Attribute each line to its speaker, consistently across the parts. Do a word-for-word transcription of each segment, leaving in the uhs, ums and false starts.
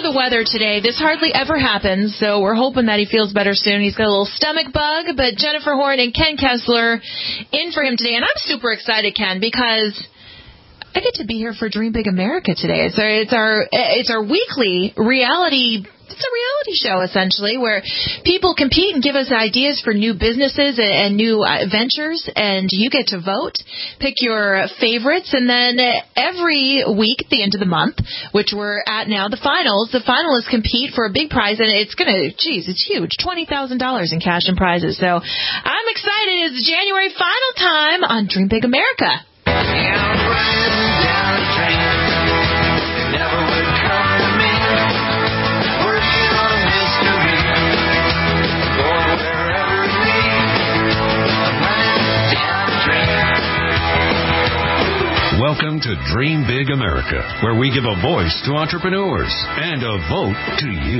Speaker 1: the weather today. This hardly ever happens, so we're hoping that he feels better soon. He's got a little stomach bug, but Jennifer Horn and Ken Kessler in for him today. And I'm super excited, Ken, because I get to be here for Dream Big America today. It's our, it's our, it's our weekly reality It's a reality show, essentially, where people compete and give us ideas for new businesses and, and new uh, ventures, and you get to vote, pick your favorites, and then every week at the end of the month, which we're at now, the finals, the finalists compete for a big prize, and it's going to, geez, it's huge, twenty thousand dollars in cash and prizes. So I'm excited. It's January final time on Dream Big America.
Speaker 2: Welcome to Dream Big America, where we give a voice to entrepreneurs and a vote to you.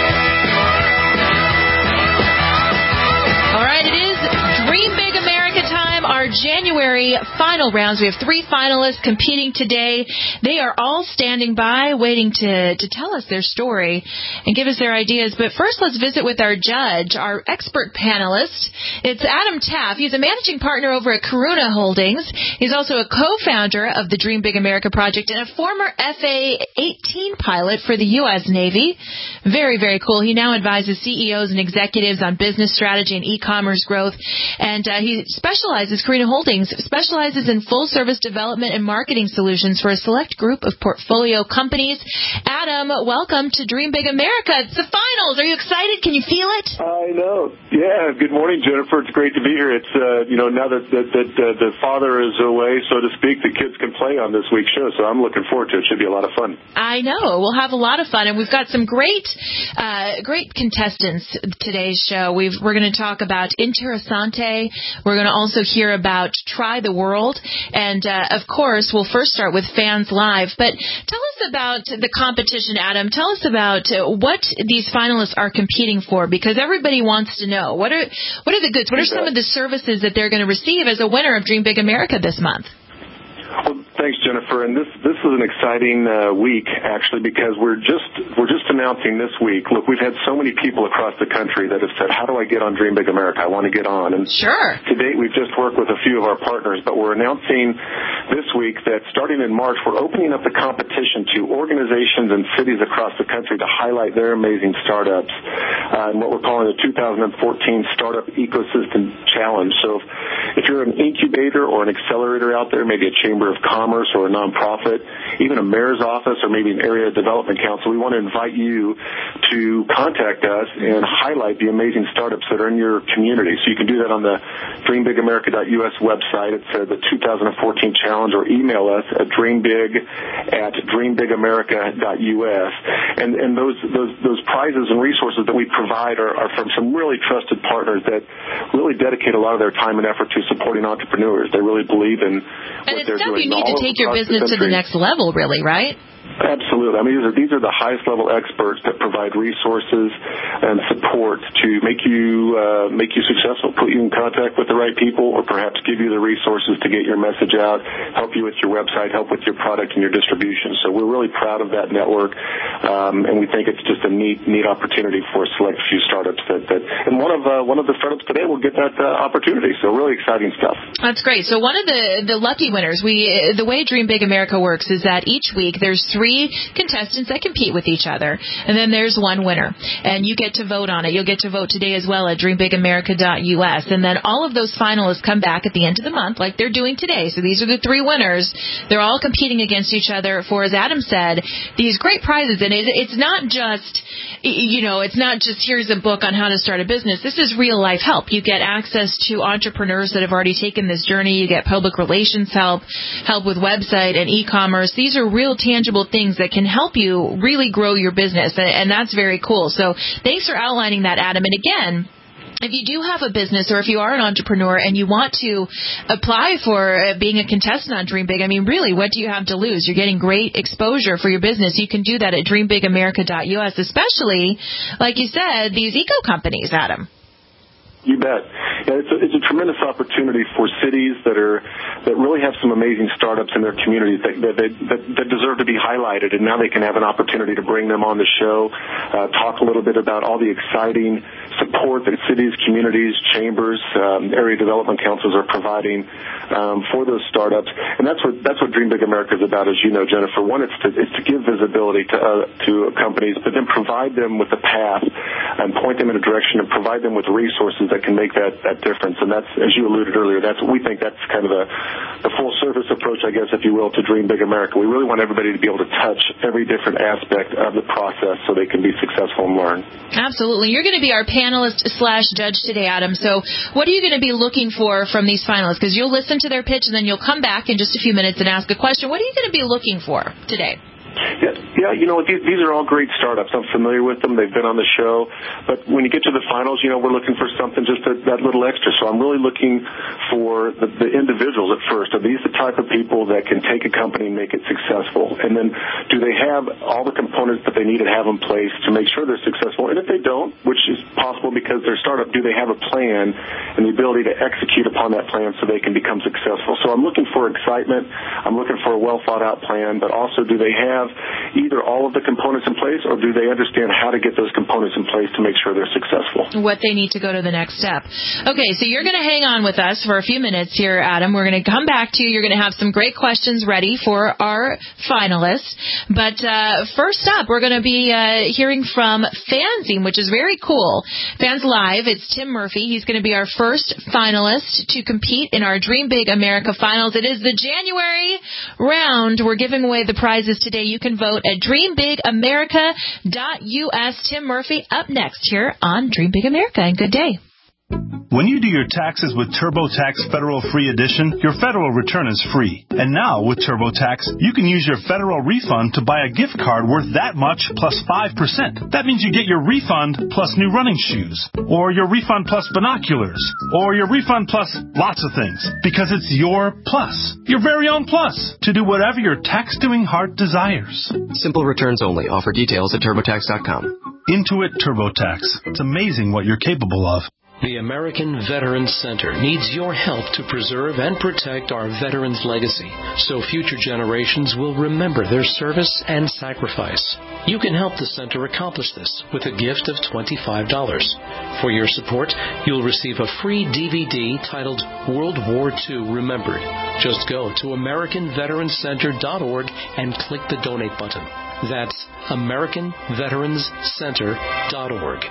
Speaker 1: All right, it is Dream Big America time, our January final rounds. We have three finalists competing today. They are all standing by, waiting to, to tell us their story and give us their ideas. But first, let's visit with our judge, our expert panelist. It's Adam Taff. He's a managing partner over at Karuna Holdings. He's also a co-founder of the Dream Big America Project and a former F A eighteen pilot for the U S Navy. Very, very cool. He now advises C E Os and executives on business strategy and e-commerce growth. And uh, he specializes, Karuna Holdings specializes in full-service development and marketing solutions for a select group of portfolio companies. Adam, welcome to Dream Big America. It's the finals. Are you excited? Can you feel it?
Speaker 3: I know. Yeah. Good morning, Jennifer. It's great to be here. It's, uh, you know, now that, that, that uh, the father is away, so to speak, the kids can play on this week's show, so I'm looking forward to it. It should be a lot of fun.
Speaker 1: I know. We'll have a lot of fun, and we've got some great uh, great contestants today's show. We've, we're going to talk about Interessante. We're going to also hear about Try the World, and, uh, of course, we'll first start with Fans Live. But tell us about the competition, Adam. Tell us about uh, what these finalists are competing for, because everybody wants to know. What are what are the goods? What are some of the services that they're going to receive as a winner of Dream Big America this month?
Speaker 3: Well, thanks, Jennifer. And this this is an exciting uh, week, actually, because we're just we're just announcing this week. Look, we've had so many people across the country that have said, "How do I get on Dream Big America? I want to get on." And
Speaker 1: sure.
Speaker 3: To date, we've just worked with a few of our partners, but we're announcing this week that starting in March, we're opening up the competition to organizations and cities across the country to highlight their amazing startups uh, and what we're calling the two thousand fourteen Startup Ecosystem Challenge. So, if, if you're an incubator or an accelerator out there, maybe a chamber of commerce or a nonprofit, even a mayor's office or maybe an area development council, we want to invite you to contact us and highlight the amazing startups that are in your community. So you can do that on the dream big america dot U S website. It's uh, the two thousand fourteen challenge, or email us at dreambig at dream big america dot U S. And, and those, those, those prizes and resources that we provide are, are from some really trusted partners that really dedicate a lot of their time and effort to supporting entrepreneurs. They really believe in what they're doing.
Speaker 1: You need to take your business to the next level, really, right?
Speaker 3: Absolutely. I mean, these are, these are the highest level experts that provide resources and support to make you uh, make you successful, put you in contact with the right people, or perhaps give you the resources to get your message out, help you with your website, help with your product and your distribution. So we're really proud of that network, um, and we think it's just a neat neat opportunity for a select few startups. That, that and one of uh, one of the startups today will get that uh, opportunity. So really exciting stuff.
Speaker 1: That's great. So one of the the lucky winners, we the way Dream Big America works is that each week there's three contestants that compete with each other, and then there's one winner, and you get to vote on it. You'll get to vote today as well at dream big america dot U S, and then all of those finalists come back at the end of the month like they're doing today. So these are the three winners. They're all competing against each other for, as Adam said, these great prizes. And it, it's not just, you know, it's not just here's a book on how to start a business. This is real life help. You get access to entrepreneurs that have already taken this journey. You get public relations help, help with website and e-commerce. These are real tangible things that can help you really grow your business, and that's very cool. So thanks for outlining that, Adam. And again, if you do have a business, or if you are an entrepreneur and you want to apply for being a contestant on Dream Big, I mean, really, what do you have to lose? You're getting great exposure for your business. You can do that at dream big america dot U S, especially, like you said, these eco companies, Adam.
Speaker 3: You bet. Yeah, it's a, it's a tremendous opportunity for cities that are that really have some amazing startups in their communities that that, that, that deserve to be highlighted, and now they can have an opportunity to bring them on the show, uh, talk a little bit about all the exciting support that cities, communities, chambers, um, area development councils are providing um, for those startups, and that's what that's what Dream Big America is about, as you know, Jennifer. One, it's to it's to give visibility to uh, to companies, but then provide them with a path and point them in a direction and provide them with resources that can make that, that difference. And that's, as you alluded earlier, that's we think that's kind of the, the full service approach, I guess, if you will, to Dream Big America. We really want everybody to be able to touch every different aspect of the process so they can be successful and learn.
Speaker 1: Absolutely. You're going to be our panelist slash judge today, Adam. So what are you going to be looking for from these finalists? Because you'll listen to their pitch and then you'll come back in just a few minutes and ask a question. What are you going to be looking for today?
Speaker 3: Yeah, yeah, you know, these, these are all great startups. I'm familiar with them. They've been on the show. But when you get to the finals, you know, we're looking for something just a, that little extra. So I'm really looking for the, the individuals at first. Are these the type of people that can take a company and make it successful? And then do they have all the components that they need to have in place to make sure they're successful? And if they don't, which is possible because they're a startup, do they have a plan and the ability to execute upon that plan so they can become successful? So I'm looking for excitement. I'm looking for a well-thought-out plan. But also, do they have either all of the components in place, or do they understand how to get those components in place to make sure they're successful?
Speaker 1: What they need to go to the next step. Okay, so you're going to hang on with us for a few minutes here, Adam. We're going to come back to you. You're going to have some great questions ready for our finalists. But uh, first up, we're going to be uh, hearing from Fanzine, which is very cool. Fans Live, it's Tim Murphy. He's going to be our first finalist to compete in our Dream Big America finals. It is the January round. We're giving away the prizes today. You can vote at dream big america dot U S. Tim Murphy up next here on Dream Big America, and good day.
Speaker 4: When you do your taxes with TurboTax Federal Free Edition, your federal return is free. And now, with TurboTax, you can use your federal refund to buy a gift card worth that much plus five percent. That means you get your refund plus new running shoes, or your refund plus binoculars, or your refund plus lots of things, because it's your plus, your very own plus, to do whatever your tax-doing heart desires.
Speaker 5: Simple returns only. Offer details at turbotax dot com.
Speaker 4: Intuit TurboTax. It's amazing what you're capable of.
Speaker 6: The American Veterans Center needs your help to preserve and protect our veterans' legacy so future generations will remember their service and sacrifice. You can help the center accomplish this with a gift of twenty-five dollars. For your support, you'll receive a free D V D titled World War Two Remembered. Just go to american veterans center dot org and click the donate button. That's american veterans center dot org.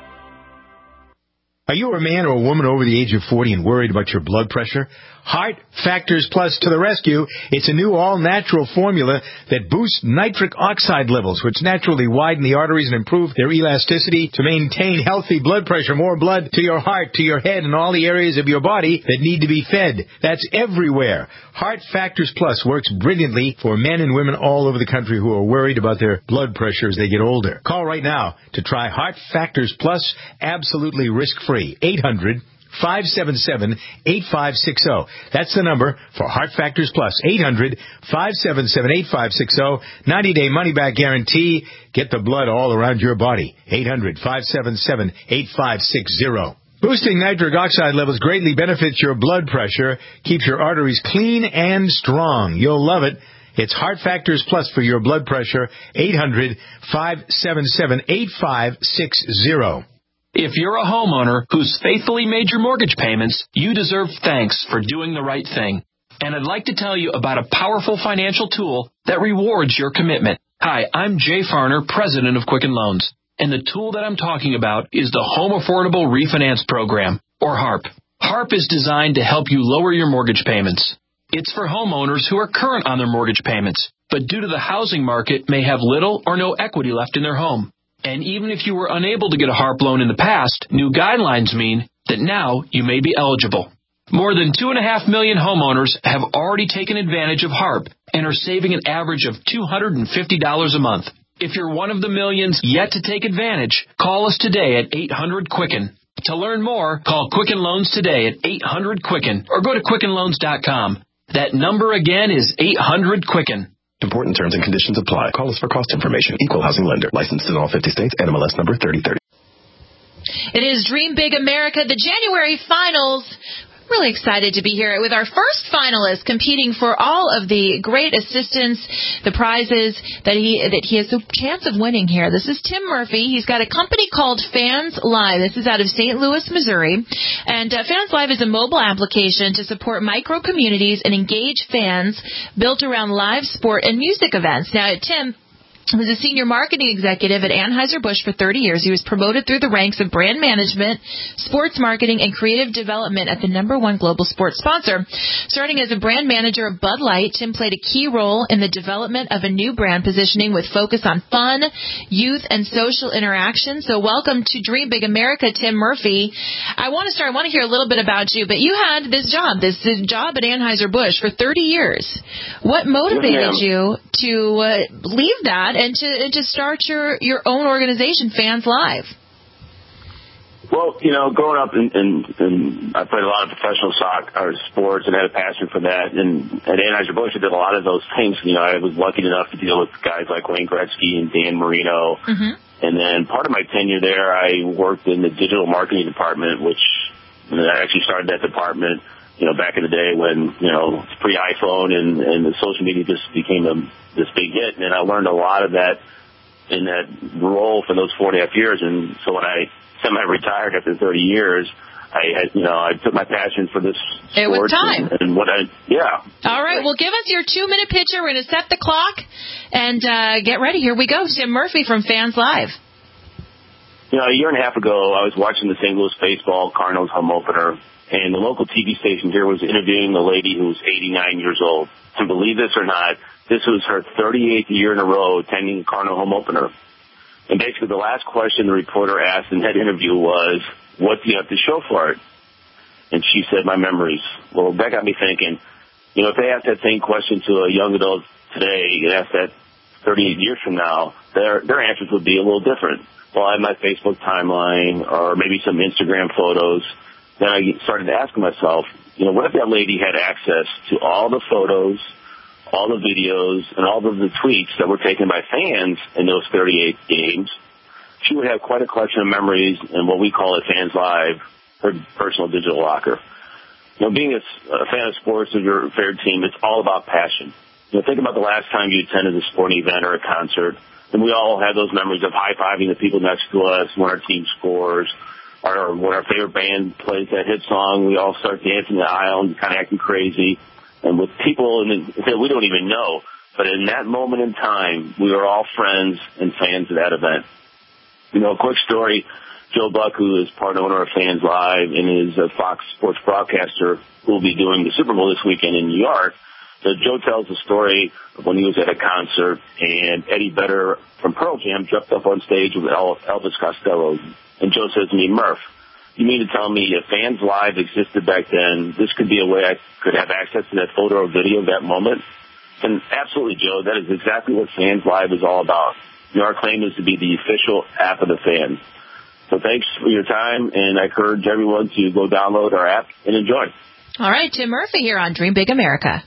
Speaker 7: Are you a man or a woman over the age of forty and worried about your blood pressure? Heart Factors Plus to the rescue. It's a new all-natural formula that boosts nitric oxide levels, which naturally widen the arteries and improve their elasticity to maintain healthy blood pressure, more blood to your heart, to your head, and all the areas of your body that need to be fed. That's everywhere. Heart Factors Plus works brilliantly for men and women all over the country who are worried about their blood pressure as they get older. Call right now to try Heart Factors Plus absolutely risk-free. eight hundred five seven seven eight five six zero. That's the number for Heart Factors Plus. eight hundred five seven seven eight five six zero. ninety-day money-back guarantee. Get the blood all around your body. eight hundred five seven seven eight five six zero. Boosting nitric oxide levels greatly benefits your blood pressure, keeps your arteries clean and strong. You'll love it. It's Heart Factors Plus for your blood pressure. eight hundred five seven seven eight five six zero.
Speaker 6: If you're a homeowner who's faithfully made your mortgage payments, you deserve thanks for doing the right thing. And I'd like to tell you about a powerful financial tool that rewards your commitment. Hi, I'm Jay Farner, president of Quicken Loans. And the tool that I'm talking about is the Home Affordable Refinance Program, or HARP. HARP is designed to help you lower your mortgage payments. It's for homeowners who are current on their mortgage payments, but due to the housing market may have little or no equity left in their home. And even if you were unable to get a HARP loan in the past, new guidelines mean that now you may be eligible. More than two point five million homeowners have already taken advantage of HARP and are saving an average of two hundred fifty dollars a month. If you're one of the millions yet to take advantage, call us today at eight hundred Quicken. To learn more, call Quicken Loans today at eight hundred Quicken or go to quicken loans dot com. That number again is eight hundred Quicken.
Speaker 8: Important terms and conditions apply. Call us for cost information. Equal housing lender. Licensed in all fifty states. N M L S number thirty thirty.
Speaker 1: It is Dream Big America, the January finals. Really excited to be here with our first finalist competing for all of the great assistance, the prizes that he that he has a chance of winning here. This is Tim Murphy. He's got a company called Fans Live. This is out of Saint Louis, Missouri. And uh, Fans Live is a mobile application to support micro communities and engage fans built around live sport and music events. Now, Tim was a senior marketing executive at Anheuser-Busch for thirty years. He was promoted through the ranks of brand management, sports marketing, and creative development at the number one global sports sponsor. Starting as a brand manager of Bud Light, Tim played a key role in the development of a new brand positioning with focus on fun, youth, and social interaction. So welcome to Dream Big America, Tim Murphy. I want to start, I want to hear a little bit about you, but you had this job, this, this job at Anheuser-Busch for thirty years. What motivated
Speaker 3: Yes,
Speaker 1: you to uh, leave that and to and to start your, your own organization, Fans Live?
Speaker 9: Well, you know, growing up, in, in, in I played a lot of professional soccer or sports and had a passion for that. And at Anheuser-Busch, I did a lot of those things. You know, I was lucky enough to deal with guys like Wayne Gretzky and Dan Marino. Mm-hmm. And then part of my tenure there, I worked in the digital marketing department, which you know, I actually started that department, you know, back in the day when, you know, it's pre-iPhone and, and the social media just became a, this big hit. And I learned a lot of that in that role for those four and a half years. And so when I semi-retired after thirty years, I had, you know, I took my passion for this sport.
Speaker 1: It was time.
Speaker 9: And, and what I, yeah.
Speaker 1: All right. Well, give us your two-minute picture. We're going to set the clock and uh, get ready. Here we go. Tim Murphy from Fans Live.
Speaker 9: You know, a year and a half ago, I was watching the Saint Louis baseball Cardinals home opener, and the local T V station here was interviewing a lady who was eighty-nine years old. And believe this or not, this was her thirty-eighth year in a row attending the Cardinal home opener. And basically the last question the reporter asked in that interview was, what do you have to show for it? And she said, my memories. Well, that got me thinking, you know, if they asked that same question to a young adult today and asked that thirty-eight years from now, their their answers would be a little different. Well, I have my Facebook timeline or maybe some Instagram photos. Then I started asking myself, you know, what if that lady had access to all the photos, all the videos, and all of the tweets that were taken by fans in those thirty-eight games? She would have quite a collection of memories in what we call at Fans Live, her personal digital locker. You know, being a, a fan of sports of your favorite team, it's all about passion. You know, think about the last time you attended a sporting event or a concert, and we all have those memories of high-fiving the people next to us when our team scores, or when our favorite band plays that hit song, we all start dancing the aisle and kind of acting crazy. And with people in the, that we don't even know, but in that moment in time, we were all friends and fans of that event. You know, a quick story, Joe Buck, who is part owner of Fans Live and is a Fox Sports broadcaster who will be doing the Super Bowl this weekend in New York, so Joe tells the story of when he was at a concert and Eddie Vedder from Pearl Jam jumped up on stage with Elvis Costello. And Joe says to me, Murph, you mean to tell me if Fans Live existed back then, this could be a way I could have access to that photo or video of that moment? And absolutely, Joe, that is exactly what Fans Live is all about. You know, our claim is to be the official app of the fans. So thanks for your time, and I encourage everyone to go download our app and enjoy.
Speaker 1: All right, Tim Murphy here on Dream Big America.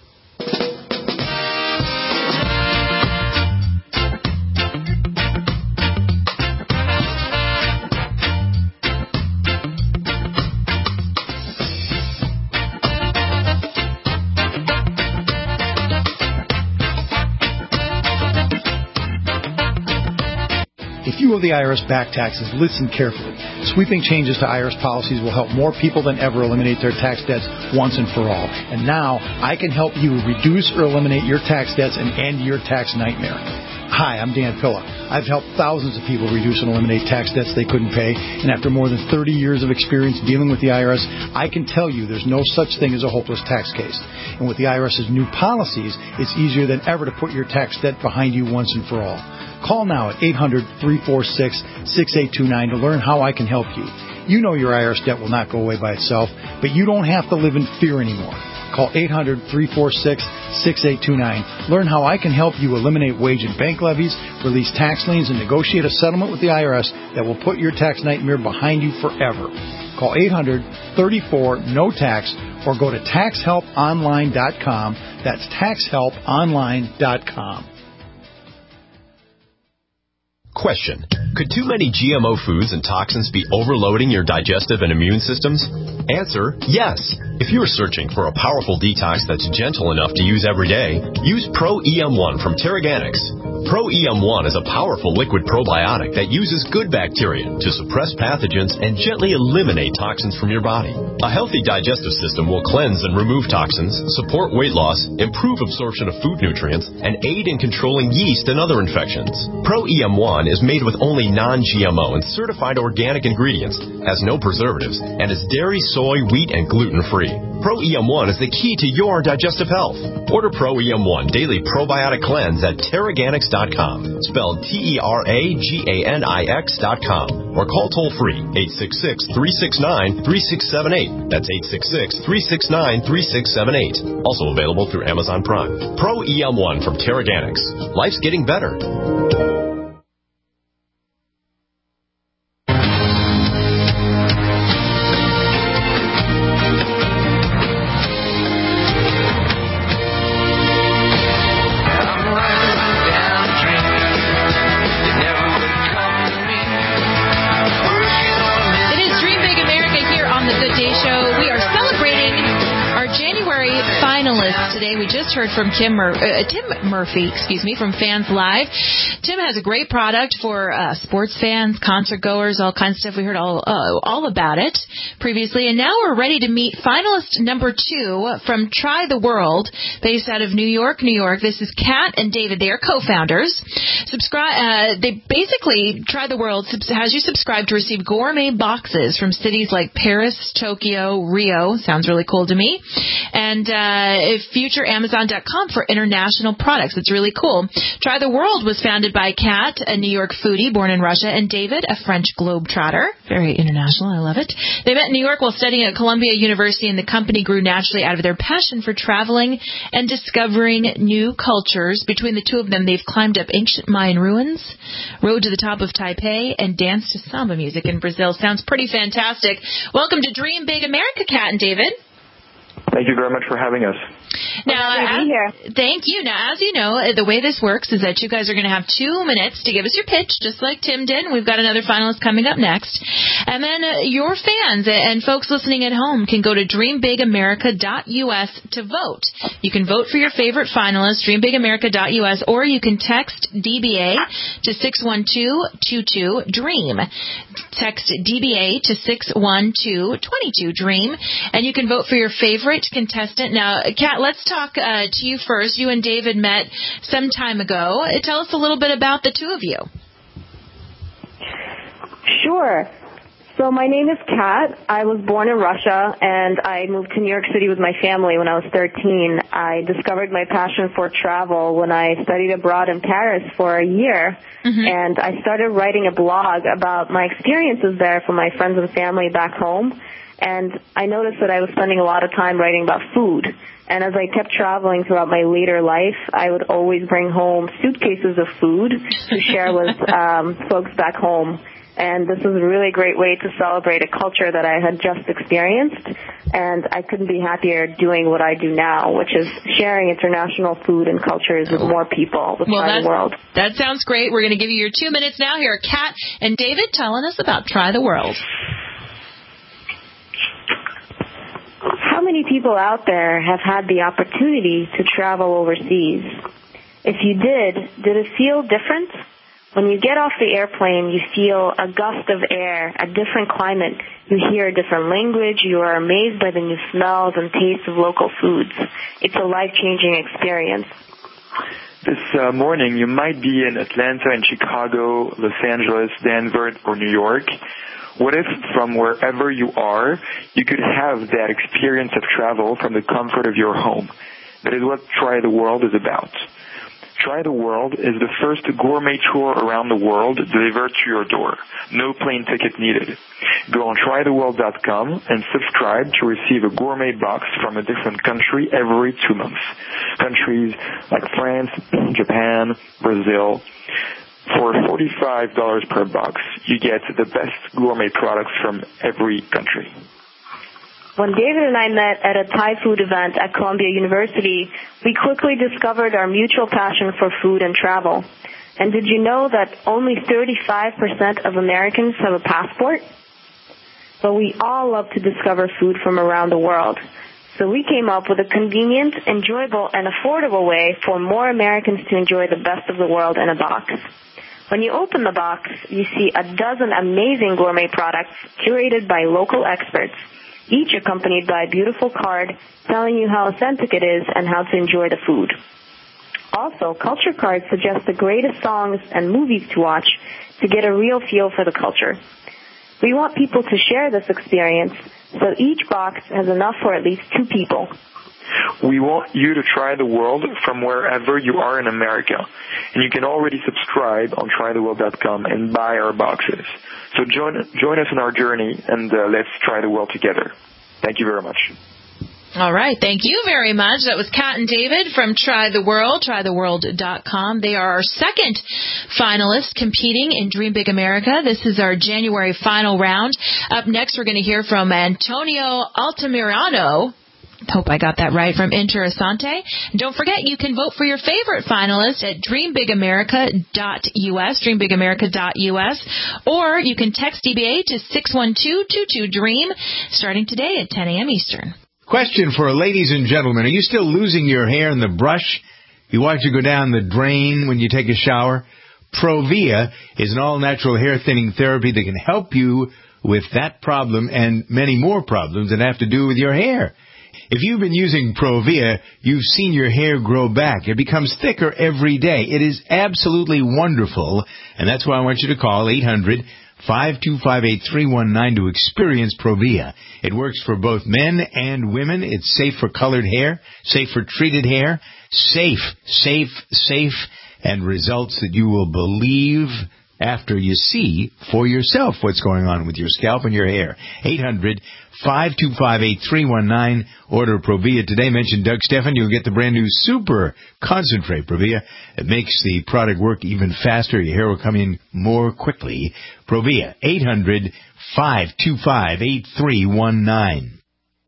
Speaker 10: If you owe the I R S back taxes, listen carefully. Sweeping changes to I R S policies will help more people than ever eliminate their tax debts once and for all. And now, I can help you reduce or eliminate your tax debts and end your tax nightmare. Hi, I'm Dan Pilla. I've helped thousands of people reduce and eliminate tax debts they couldn't pay, and after more than thirty years of experience dealing with the I R S, I can tell you there's no such thing as a hopeless tax case. And with the IRS's new policies, it's easier than ever to put your tax debt behind you once and for all. Call now at eight hundred, three four six, six eight two nine to learn how I can help you. You know your I R S debt will not go away by itself, but you don't have to live in fear anymore. Call eight hundred, three four six, six eight two nine. Learn how I can help you eliminate wage and bank levies, release tax liens, and negotiate a settlement with the I R S that will put your tax nightmare behind you forever. Call eight hundred, three four, N O tax or go to tax help online dot com. That's tax help online dot com.
Speaker 11: Question: could too many G M O foods and toxins be overloading your digestive and immune systems? Answer: yes. If you're searching for a powerful detox that's gentle enough to use every day, use Pro E M one from Terraganics. Pro E M one is a powerful liquid probiotic that uses good bacteria to suppress pathogens and gently eliminate toxins from your body. A healthy digestive system will cleanse and remove toxins, support weight loss, improve absorption of food nutrients, and aid in controlling yeast and other infections. Pro E M one is made with only non-G M O and certified organic ingredients, has no preservatives, and is dairy, soy, wheat, and gluten-free. Pro E M one is the key to your digestive health. Order Pro E M one Daily Probiotic Cleanse at Terraganics dot com, spelled T E R A G A N I X dot com, or call toll-free eight six six, three six nine, three six seven eight. That's eight six six, three six nine, three six seven eight. Also available through Amazon Prime. Pro E M one from Terraganics. Life's getting better.
Speaker 1: Today we just heard from Tim, Mur- uh, Tim Murphy, excuse me, from Fans Live. Tim has a great product for uh, sports fans, concert goers, all kinds of stuff. We heard all uh, all about it previously, and now we're ready to meet finalist number two from Try the World, based out of New York, New York. This is Kat and David. They are co-founders. Subscribe. Uh, they basically Try the World has you subscribe to receive gourmet boxes from cities like Paris, Tokyo, Rio. Sounds really cool to me. And uh, future amazon dot com for international products. It's really cool. Try the World was founded by Kat, a New York foodie born in Russia, and David, a French globetrotter. Very international. I love it. They met in New York while studying at Columbia University, and the company grew naturally out of their passion for traveling and discovering new cultures. Between the two of them, they've climbed up ancient Mayan ruins, rode to the top of Taipei, and danced to samba music in Brazil. Sounds pretty fantastic. Welcome to Dream Big America, Kat and David.
Speaker 12: Thank you very much for having us.
Speaker 1: Now, as, thank you. Now, as you know, the way this works is that you guys are going to have two minutes to give us your pitch, just like Tim did. We've got another finalist coming up next. And then uh, your fans and folks listening at home can go to dream big america dot U S to vote. You can vote for your favorite finalist, dream big america dot U S, or you can text D B A to six one two two two DREAM. Text D B A to six one two two two DREAM, and you can vote for your favorite contestant. Now, Kat, let's talk uh, to you first. You and David met some time ago. Tell us a little bit about the two of you.
Speaker 13: Sure. So my name is Kat. I was born in Russia, and I moved to New York City with my family when I was thirteen. I discovered my passion for travel when I studied abroad in Paris for a year, mm-hmm. and I started writing a blog about my experiences there for my friends and family back home. And I noticed that I was spending a lot of time writing about food. And as I kept traveling throughout my later life, I would always bring home suitcases of food to share with um, folks back home. And this was a really great way to celebrate a culture that I had just experienced. And I couldn't be happier doing what I do now, which is sharing international food and cultures with more people with
Speaker 1: well,
Speaker 13: Try the World.
Speaker 1: That sounds great. We're going to give you your two minutes now. Here are Kat and David telling us about Try the World.
Speaker 13: How many people out there have had the opportunity to travel overseas? If you did, did it feel different? When you get off the airplane, you feel a gust of air, a different climate. You hear a different language. You are amazed by the new smells and tastes of local foods. It's a life-changing experience.
Speaker 12: This uh, morning, you might be in Atlanta, in Chicago, Los Angeles, Denver, or New York. What if from wherever you are, you could have that experience of travel from the comfort of your home? That is what Try the World is about. Try the World is the first gourmet tour around the world delivered to your door. No plane ticket needed. Go on try the world dot com and subscribe to receive a gourmet box from a different country every two months. Countries like France, Japan, Brazil. For forty-five dollars per box, you get the best gourmet products from every country.
Speaker 13: When David and I met at a Thai food event at Columbia University, we quickly discovered our mutual passion for food and travel. And did you know that only thirty-five percent of Americans have a passport? But we all love to discover food from around the world. So we came up with a convenient, enjoyable, and affordable way for more Americans to enjoy the best of the world in a box. When you open the box, you see a dozen amazing gourmet products curated by local experts, each accompanied by a beautiful card telling you how authentic it is and how to enjoy the food. Also, culture cards suggest the greatest songs and movies to watch to get a real feel for the culture. We want people to share this experience, so each box has enough for at least two people.
Speaker 12: We want you to try the world from wherever you are in America. And you can already subscribe on try the world dot com and buy our boxes. So join, join us in our journey, and uh, let's try the world together. Thank you very much.
Speaker 1: All right. Thank you very much. That was Kat and David from Try the World, try the world dot com. They are our second finalist competing in Dream Big America. This is our January final round. Up next, we're going to hear from Antonio Altamirano. Hope I got that right, from Interessante. Don't forget, you can vote for your favorite finalist at dream big america dot u s, dream big america dot u s, or you can text D B A to six one two two two DREAM, starting today at ten a.m. Eastern.
Speaker 7: Question for ladies and gentlemen. Are you still losing your hair in the brush? You watch it go down the drain when you take a shower? Provia is an all-natural hair thinning therapy that can help you with that problem and many more problems that have to do with your hair. If you've been using Provia, you've seen your hair grow back. It becomes thicker every day. It is absolutely wonderful, and that's why I want you to call eight hundred, five two five, eight three one nine to experience Provia. It works for both men and women. It's safe for colored hair, safe for treated hair, safe, safe, safe, and results that you will believe after you see for yourself what's going on with your scalp and your hair. eight hundred, five two five, eight three one nine. Order Provia today. Mention Doug Stephan. You'll get the brand new Super Concentrate Provia. It makes the product work even faster. Your hair will come in more quickly. Provia, eight hundred, five two five, eight three one nine.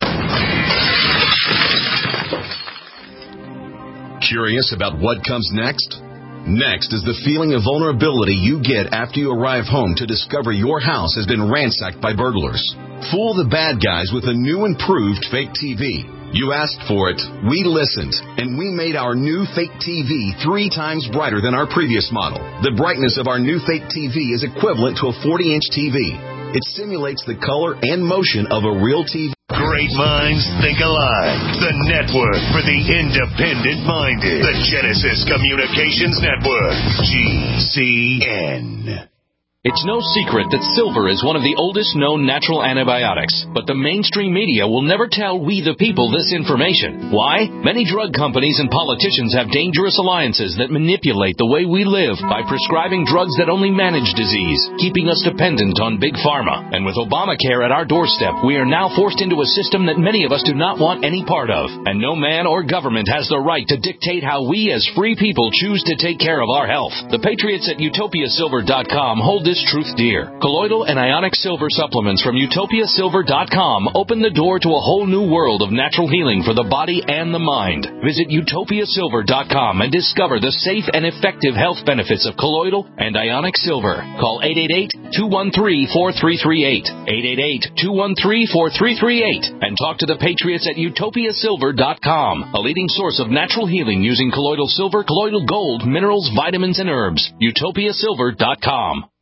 Speaker 2: Curious about what comes next? Next is the feeling of vulnerability you get after you arrive home to discover your house has been ransacked by burglars. Fool the bad guys with a new improved fake T V. You asked for it, we listened, and we made our new fake T V three times brighter than our previous model. The brightness of our new fake T V is equivalent to a forty-inch T V. It simulates the color and motion of a real T V.
Speaker 14: Great minds think alike. The network for the independent-minded. The Genesis Communications Network. G C N.
Speaker 6: It's no secret that silver is one of the oldest known natural antibiotics, but the mainstream media will never tell we the people this information. Why? Many drug companies and politicians have dangerous alliances that manipulate the way we live by prescribing drugs that only manage disease, keeping us dependent on big pharma. And with Obamacare at our doorstep, we are now forced into a system that many of us do not want any part of. And no man or government has the right to dictate how we as free people choose to take care of our health. The patriots at utopia silver dot com hold this truth dear. Colloidal and ionic silver supplements from utopia silver dot com open the door to a whole new world of natural healing for the body and the mind. Visit utopia silver dot com and discover the safe and effective health benefits of colloidal and ionic silver. Call eight eight eight, two one three, four three three eight, eight eight eight, two one three, four three three eight, and talk to the patriots at utopia silver dot com, a leading source of natural healing using colloidal silver, colloidal gold, minerals, vitamins, and herbs. utopia silver dot com.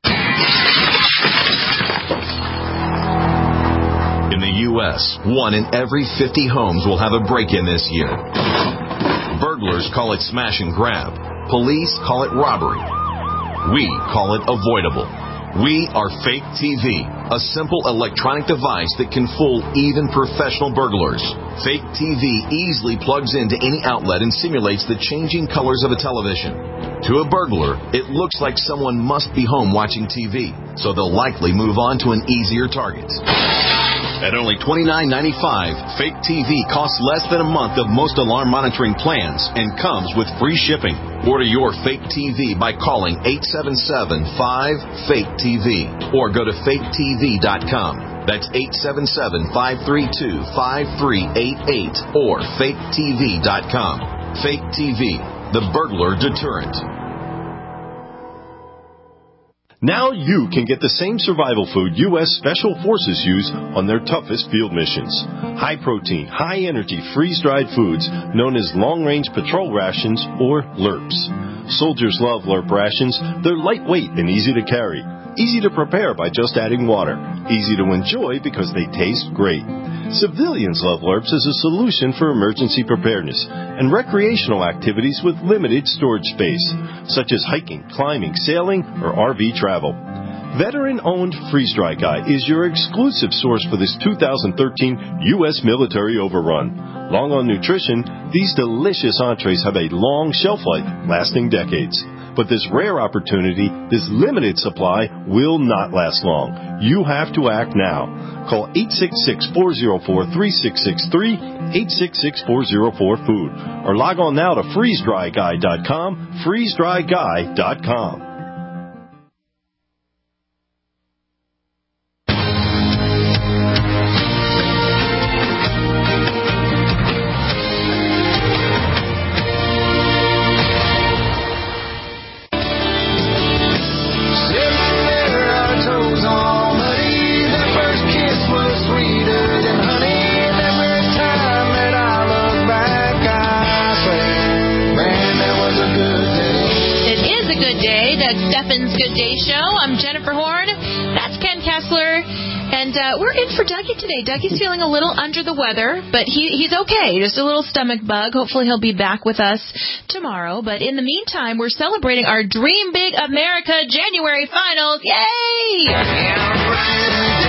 Speaker 2: In the U S, one in every fifty homes will have a break-in this year. Burglars call it smash and grab. Police call it robbery. We call it avoidable. We are Fake T V, a simple electronic device that can fool even professional burglars. Fake T V easily plugs into any outlet and simulates the changing colors of a television. To a burglar, it looks like someone must be home watching T V, so they'll likely move on to an easier target. At only twenty-nine ninety-five, Fake T V costs less than a month of most alarm monitoring plans and comes with free shipping. Order your Fake T V by calling eight seven seven, five, fake T V or go to fake T V dot com. That's eight seven seven, five three two, five three eight eight or fake T V dot com. Fake T V, the burglar deterrent.
Speaker 11: Now you can get the same survival food U S Special Forces use on their toughest field missions. High-protein, high-energy, freeze-dried foods known as long-range patrol rations or L R Ps. Soldiers love L R P rations. They're lightweight and easy to carry. Easy to prepare by just adding water. Easy to enjoy because they taste great. Civilians love L R Ps as a solution for emergency preparedness and recreational activities with limited storage space, such as hiking, climbing, sailing, or R V travel. Veteran-owned Freeze Dry Guy is your exclusive source for this two thousand thirteen U S military overrun. Long on nutrition, these delicious entrees have a long shelf life, lasting decades. But this rare opportunity, this limited supply, will not last long. You have to act now. Call eight six six, four zero four, three six six three, eight six six, four zero four, food, or log on now to freeze dry guy dot com, freeze dry guy dot com.
Speaker 1: Good Day Show. I'm Jennifer Horn. That's Ken Kessler. And uh, we're in for Dougie today. Dougie's feeling a little under the weather, but he, he's okay. Just a little stomach bug. Hopefully he'll be back with us tomorrow. But in the meantime, we're celebrating our Dream Big America January finals. Yay!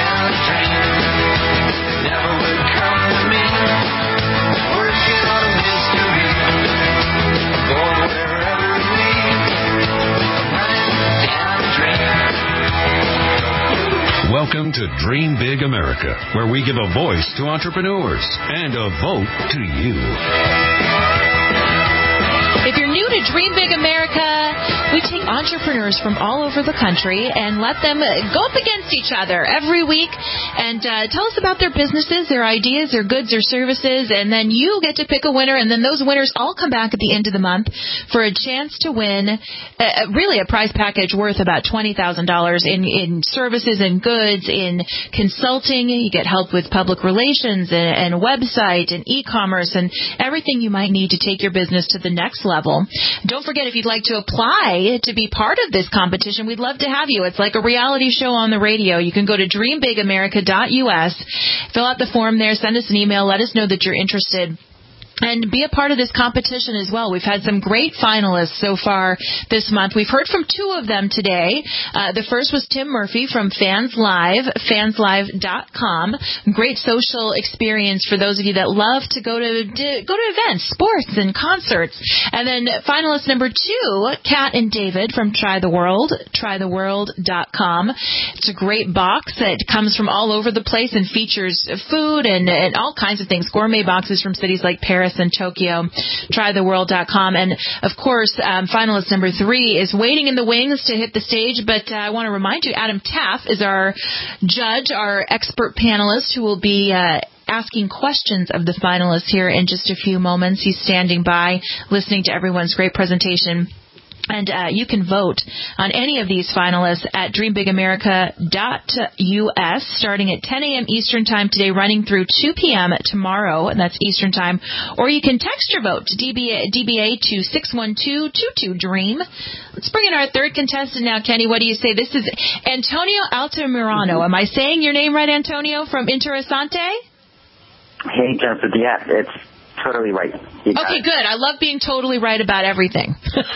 Speaker 15: Welcome to Dream Big America, where we give a voice to entrepreneurs and a vote to you.
Speaker 1: If you're new to Dream Big America, we take entrepreneurs from all over the country and let them go up against each other every week and uh, tell us about their businesses, their ideas, their goods, their services, and then you get to pick a winner, and then those winners all come back at the end of the month for a chance to win uh, really a prize package worth about twenty thousand dollars in, in services and goods, in consulting. You get help with public relations and, and website and e-commerce and everything you might need to take your business to the next level. Don't forget, if you'd like to apply to be part of this competition, we'd love to have you. It's like a reality show on the radio. You can go to dream big america dot U S, fill out the form there, send us an email, let us know that you're interested. And be a part of this competition as well. We've had some great finalists so far this month. We've heard from two of them today. Uh, the first was Tim Murphy from Fans Live, fans live dot com. Great social experience for those of you that love to go to, to go to events, sports, and concerts. And then finalist number two, Kat and David from Try the World, try the world dot com. It's a great box that comes from all over the place and features food and, and all kinds of things, gourmet boxes from cities like Paris and Tokyo, try the world dot com. And, of course, um, finalist number three is waiting in the wings to hit the stage. But uh, I want to remind you, Adam Taff is our judge, our expert panelist, who will be uh, asking questions of the finalists here in just a few moments. He's standing by, listening to everyone's great presentation. And uh, you can vote on any of these finalists at dream big america dot U S starting at ten a.m. Eastern Time today, running through two p.m. tomorrow, and that's Eastern Time. Or you can text your vote to D B A, D B A to six one two, two two, DREAM. Let's bring in our third contestant now. Kenny, what do you say? This is Antonio Altamirano. Am I saying your name right, Antonio, from Interessante?
Speaker 16: Hey, Jennifer. Yeah, it's totally right.
Speaker 1: Okay, good. I love being totally right about everything.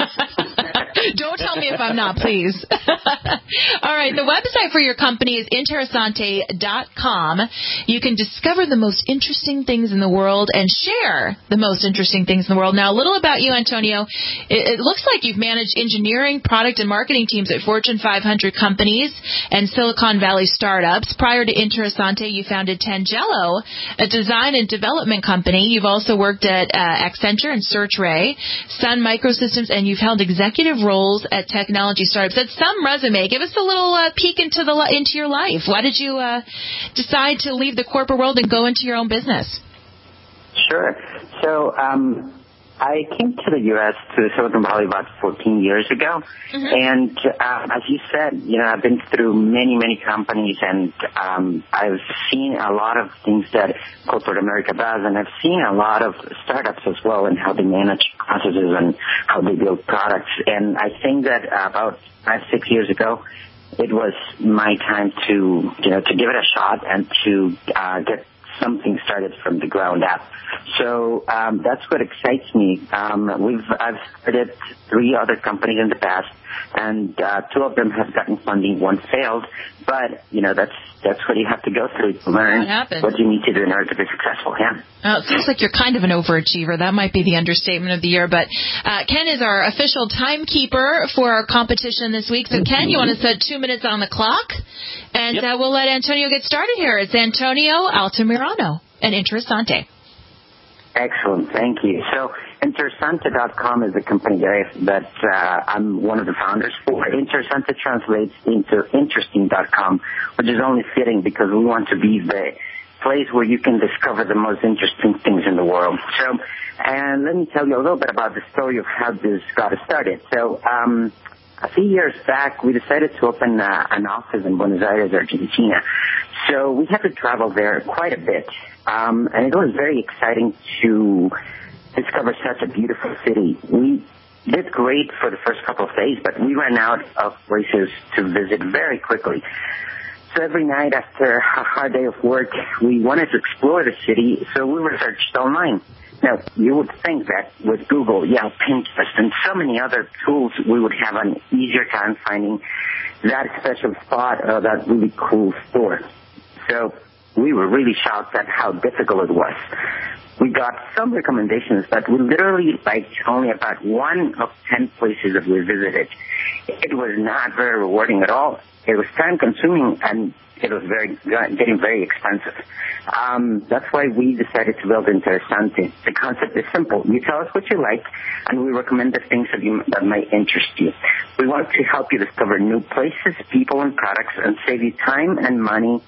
Speaker 1: Don't tell me if I'm not, please. All right, the website for your company is interessante dot com. You can discover the most interesting things in the world and share the most interesting things in the world. Now, a little about you, Antonio. It, it looks like you've managed engineering, product, and marketing teams at Fortune five hundred companies and Silicon Valley startups. Prior to Interessante, you founded Tangelo, a design and development company. You've also worked at uh, Accenture and SearchRay, Sun Microsystems, and you've held executive roles at technology startups. That's some resume. Give us a little uh, peek into the into your life. Why did you uh, decide to leave the corporate world and go into your own business?
Speaker 16: Sure. So um, I came to the U S to Silicon Valley about fourteen years ago, mm-hmm. and uh, as you said, you know, I've been through many, many companies, and um, I've seen a lot of things that corporate America does, and I've seen a lot of startups as well, and how they manage processes and how they build products. And I think that about five, six years ago, it was my time to, you know, to give it a shot and to uh, get something started from the ground up. So um, that's what excites me. Um, we've I've started three other companies in the past, and uh, two of them have gotten funding. One failed, but you know that's that's what you have to go through to learn what, what you need to do in order to be successful. Yeah.
Speaker 1: Oh, it seems like you're kind of an overachiever. That might be the understatement of the year. But uh, Ken is our official timekeeper for our competition this week. So Ken, you want to set two minutes on the clock, and yep. uh, we'll let Antonio get started here. It's Antonio Altamirano and Interessante.
Speaker 16: Excellent, thank you. So Interessante dot com is a company that, I, that uh, I'm one of the founders for. Interessante translates into interesting dot com, which is only fitting because we want to be the place where you can discover the most interesting things in the world. So, and let me tell you a little bit about the story of how this got started. So, um, a few years back, we decided to open uh, an office in Buenos Aires, Argentina. So we had to travel there quite a bit. Um, and it was very exciting to discover such a beautiful city. We did great for the first couple of days, but we ran out of places to visit very quickly. So every night after a hard day of work, we wanted to explore the city, so we researched online. Now, you would think that with Google, Yelp, Pinterest, and so many other tools, we would have an easier time finding that special spot or that really cool store. So we were really shocked at how difficult it was. We got some recommendations, but we literally liked only about one of ten places that we visited. It was not very rewarding at all. It was time-consuming, and it was very getting very expensive. Um, that's why we decided to build Interessante. The concept is simple. You tell us what you like, and we recommend the things that, you, that might interest you. We want to help you discover new places, people, and products, and save you time and money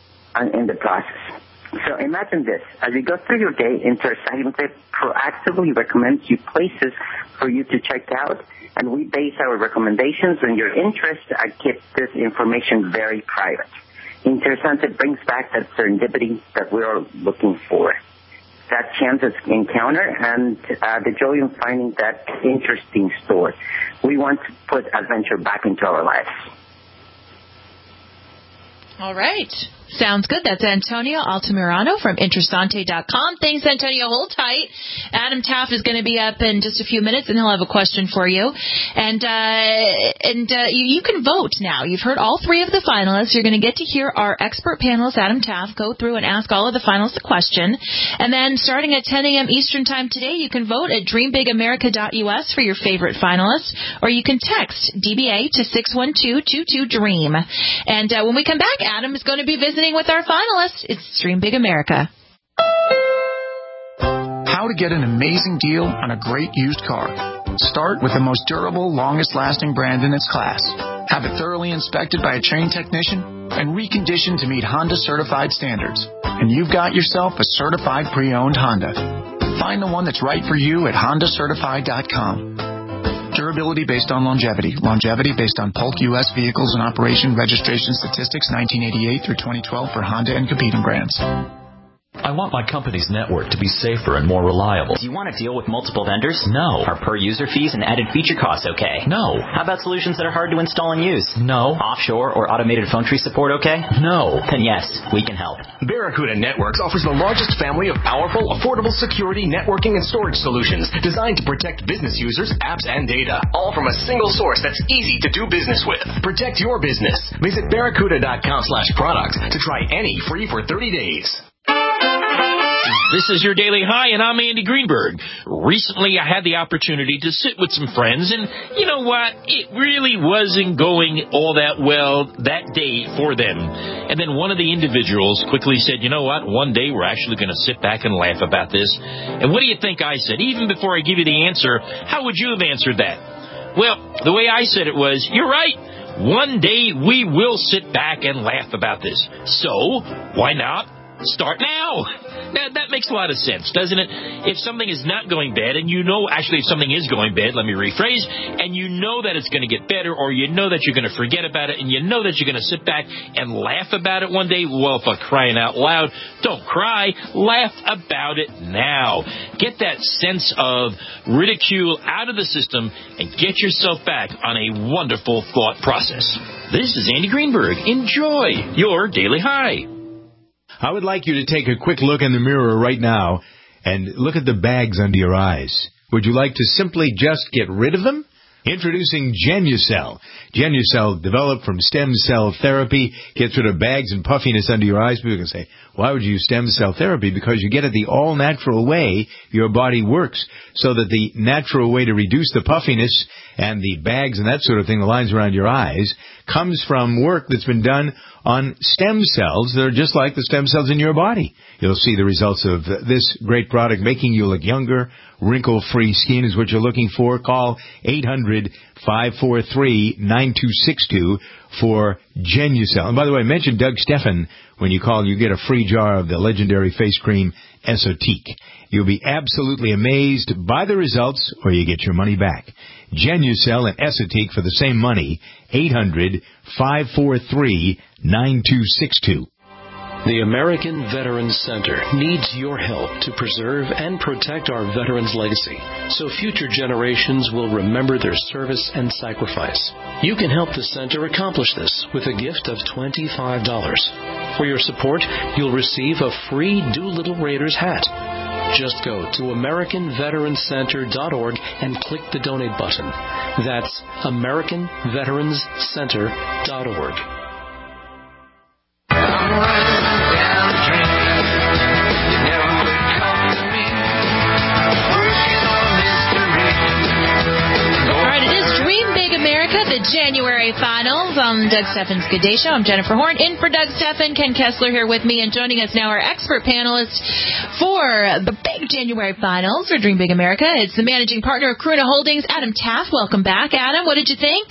Speaker 16: in the process. So imagine this. As you go through your day, Interessante proactively recommends you places for you to check out, and we base our recommendations on your interests and keep this information very private. Interessante brings back that serendipity that we're looking for, that chance encounter, and uh, the joy in finding that interesting store. We want to put adventure back into our lives.
Speaker 1: All right. Sounds good. That's Antonio Altamirano from Interessante dot com. Thanks, Antonio. Hold tight. Adam Taft is going to be up in just a few minutes, and he'll have a question for you. And uh, and uh, you, you can vote now. You've heard all three of the finalists. You're going to get to hear our expert panelist, Adam Taft, go through and ask all of the finalists a question. And then starting at ten a.m. Eastern Time today, you can vote at dream big america dot u s for your favorite finalists, or you can text D B A to six one two, two two, DREAM. And uh, when we come back, Adam is going to be visiting with our finalists. It's Dream Big America.
Speaker 17: How to get an amazing deal on a great used car. Start with the most durable, longest-lasting brand in its class. Have it thoroughly inspected by a trained technician and reconditioned to meet Honda certified standards. And you've got yourself a certified pre-owned Honda. Find the one that's right for you at honda certified dot com. Durability based on longevity. Longevity based on Polk U S Vehicles in Operation Registration Statistics nineteen eighty-eight through twenty twelve for Honda and competing brands.
Speaker 18: I want my company's network to be safer and more reliable.
Speaker 19: Do you want to deal with multiple vendors?
Speaker 18: No.
Speaker 19: Are per-user fees and added feature costs okay?
Speaker 18: No.
Speaker 19: How about solutions that are hard to install and use?
Speaker 18: No.
Speaker 19: Offshore or automated phone tree support okay?
Speaker 18: No.
Speaker 19: Then yes, we can help.
Speaker 20: Barracuda Networks offers the largest family of powerful, affordable security, networking, and storage solutions designed to protect business users, apps, and data, all from a single source that's easy to do business with. Protect your business. Visit barracuda dot com slash products to try any free for thirty days.
Speaker 6: This is your Daily High, and I'm Andy Greenberg. Recently, I had the opportunity to sit with some friends, and you know what? It really wasn't going all that well that day for them. And then one of the individuals quickly said, you know what? One day we're actually going to sit back and laugh about this. And what do you think I said? Even before I give you the answer, how would you have answered that? Well, the way I said it was, you're right. One day we will sit back and laugh about this. So, why not Start now. Now, that makes a lot of sense, doesn't it? If something is not going bad, and you know, actually, if something is going bad, let me rephrase, and you know that it's going to get better, or you know that you're going to forget about it, and you know that you're going to sit back and laugh about it one day, well, for crying out loud, don't cry. Laugh about it now. Get that sense of ridicule out of the system and get yourself back on a wonderful thought process. This is Andy Greenberg. Enjoy your Daily High.
Speaker 7: I would like you to take a quick look in the mirror right now and look at the bags under your eyes. Would you like to simply just get rid of them? Introducing Genucel. Genucel, developed from stem cell therapy, gets rid of bags and puffiness under your eyes. People can say, why would you use stem cell therapy? Because you get it the all-natural way your body works, so that the natural way to reduce the puffiness and the bags and that sort of thing, the lines around your eyes, comes from work that's been done on stem cells that are just like the stem cells in your body. You'll see the results of this great product making you look younger. Wrinkle-free skin is what you're looking for. Call eight hundred, five four three, nine two six two for Genucel. And by the way, mention Doug Steffen when you call. You get a free jar of the legendary face cream Esotique. You'll be absolutely amazed by the results, or you get your money back. Genucel and Esotique for the same money. eight hundred, five four three, nine two six two.
Speaker 18: The American Veterans Center needs your help to preserve and protect our veterans' legacy, so future generations will remember their service and sacrifice. You can help the center accomplish this with a gift of twenty-five dollars. For your support, you'll receive a free Doolittle Raiders hat. Just go to American Veterans Center dot org and click the donate button. That's American Veterans Center dot org.
Speaker 1: The January finals on Doug Steffen's Good Day Show. I'm Jennifer Horn, in for Doug Steffen. Ken Kessler here with me, and joining us now, our expert panelist for the big January finals for Dream Big America. It's the managing partner of Corona Holdings, Adam Taft. Welcome back, Adam. What did you think?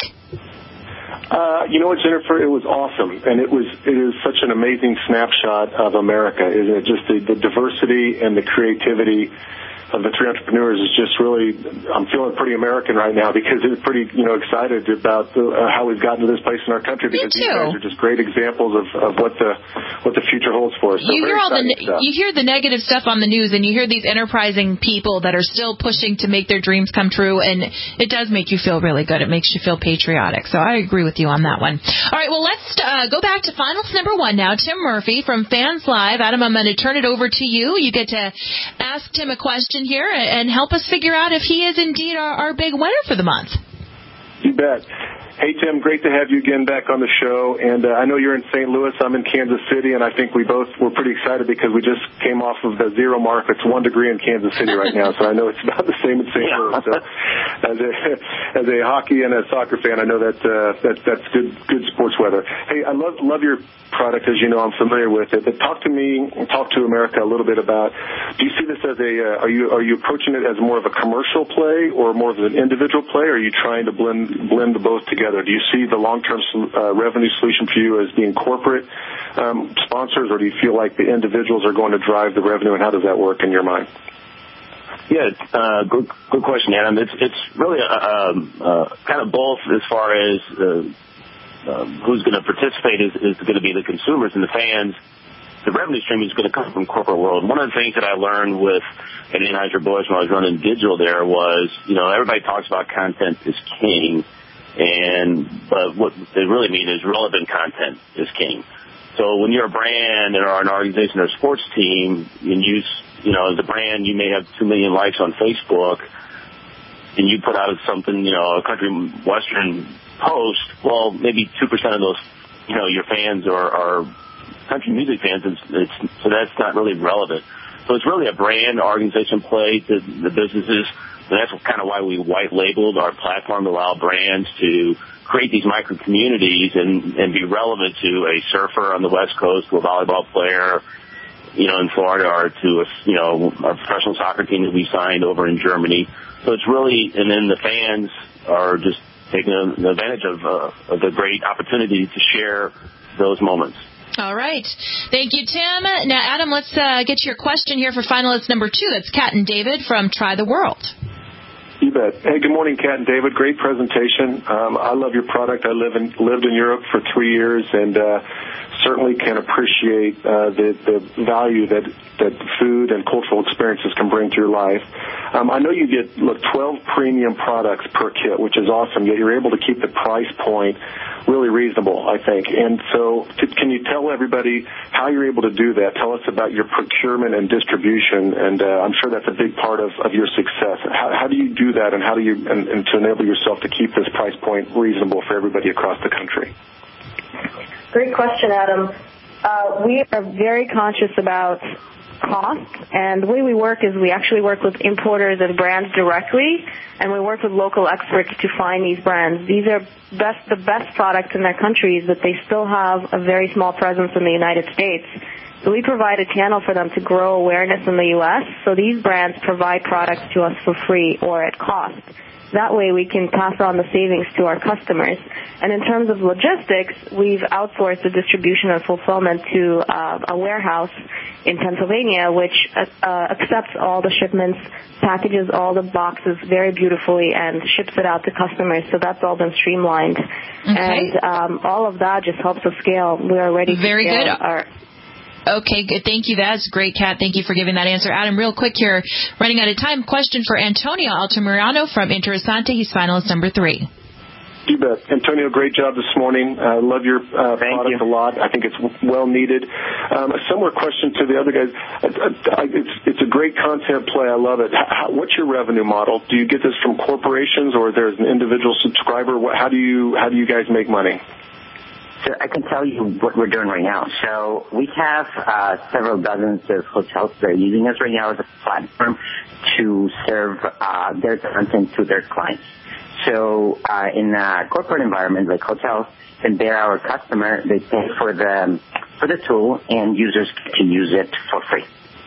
Speaker 3: Uh, you know what, Jennifer? It was awesome, and it was it is such an amazing snapshot of America, isn't it? Just the, the diversity and the creativity of the three entrepreneurs is just really, I'm feeling pretty American right now, because it's pretty, you know, excited about the, uh, how we've gotten to this place in our country, because these guys are just great examples of, of what the what the future holds for us. So
Speaker 1: you hear all the
Speaker 3: stuff.
Speaker 1: you hear the negative stuff on the news, and you hear these enterprising people that are still pushing to make their dreams come true, and it does make you feel really good. It makes you feel patriotic. So I agree with you on that one. All right, well, let's uh, go back to finals number one now. Tim Murphy from Fans Live. Adam, I'm going to turn it over to you. You get to ask Tim a question here and help us figure out if he is indeed our, our big winner for the month.
Speaker 3: You bet. Hey, Tim, great to have you again back on the show. And uh, I know you're in Saint Louis. I'm in Kansas City, and I think we both were pretty excited because we just came off of the zero mark. It's one degree in Kansas City right now, so I know it's about the same in Saint Louis. So as a, as a hockey and a soccer fan, I know that, uh, that that's good good sports weather. Hey, I love love your product, as you know. I'm familiar with it. But talk to me, talk to America a little bit about, do you see this as a, uh, are you are you approaching it as more of a commercial play or more of an individual play, or are you trying to blend blend the both together? Do you see the long-term uh, revenue solution for you as being corporate um, sponsors, or do you feel like the individuals are going to drive the revenue, and how does that work in your mind?
Speaker 9: Yeah, uh, good, good question, Adam. It's it's really uh, uh, kind of both as far as uh, um, who's going to participate is, is going to be the consumers and the fans. The revenue stream is going to come from corporate world. One of the things that I learned with at Anheuser-Busch when I was running digital there was, you know, everybody talks about content is king. And but what they really mean is relevant content is king. So when you're a brand or an organization or a sports team, and you you know as a brand, you may have two million likes on Facebook, and you put out something, you know, a country western post. Well, maybe two percent of those, you know, your fans are, are country music fans. It's, it's, so that's not really relevant. So it's really a brand organization play to the businesses. And that's kind of why we white labeled our platform to allow brands to create these micro communities and, and be relevant to a surfer on the West Coast, to a volleyball player, you know, in Florida, or to a, you know, our professional soccer team that we signed over in Germany. So it's really, and then the fans are just taking advantage of, uh, of the great opportunity to share those moments.
Speaker 1: All right. Thank you, Tim. Now, Adam, let's uh, get to your question here for finalist number two. That's Kat and David from Try the World.
Speaker 3: You bet. Hey, good morning, Kat and David. Great presentation. Um, I love your product. I live in, lived in Europe for three years and uh, certainly can appreciate uh, the, the value that, that food and cultural experiences can bring to your life. Um, I know you get, look, twelve premium products per kit, which is awesome, yet you're able to keep the price point really reasonable, I think. And so t- can you tell everybody how you're able to do that? Tell us about your procurement and distribution, and uh, I'm sure that's a big part of, of your success. How, how do you do that, and how do you and, and to enable yourself to keep this price point reasonable for everybody across the country?
Speaker 13: Great question, Adam. Uh, we are very conscious about cost, and the way we work is we actually work with importers and brands directly, and we work with local experts to find these brands. These are best the best products in their countries, but they still have a very small presence in the United States. So we provide a channel for them to grow awareness in the U S, so these brands provide products to us for free or at cost. That way we can pass on the savings to our customers. And in terms of logistics, we've outsourced the distribution and fulfillment to uh, a warehouse in Pennsylvania, which uh, accepts all the shipments, packages all the boxes very beautifully, and ships it out to customers. So that's all been streamlined.
Speaker 1: Okay.
Speaker 13: And um, all of that just helps us scale. We are ready to
Speaker 1: Very
Speaker 13: scale
Speaker 1: good.
Speaker 13: our...
Speaker 1: Okay, good. Thank you. That's great, Kat. Thank you for giving that answer. Adam, real quick here, running out of time, question for Antonio Altamirano from Interessante. He's finalist number three.
Speaker 3: You bet. Antonio, great job this morning. I uh, love your uh, product you. a lot. I think it's well needed. Um, a similar question to the other guys. Uh, it's, it's a great content play. I love it. How, what's your revenue model? Do you get this from corporations, or there's an individual subscriber? What, how do you how do you guys make money?
Speaker 16: So I can tell you what we're doing right now. So we have uh, several dozens of hotels that are using us right now as a platform to serve uh, their content to their clients. So uh, in a corporate environment like hotels, and they're our customer, they pay for the for the tool, and users can use it for free.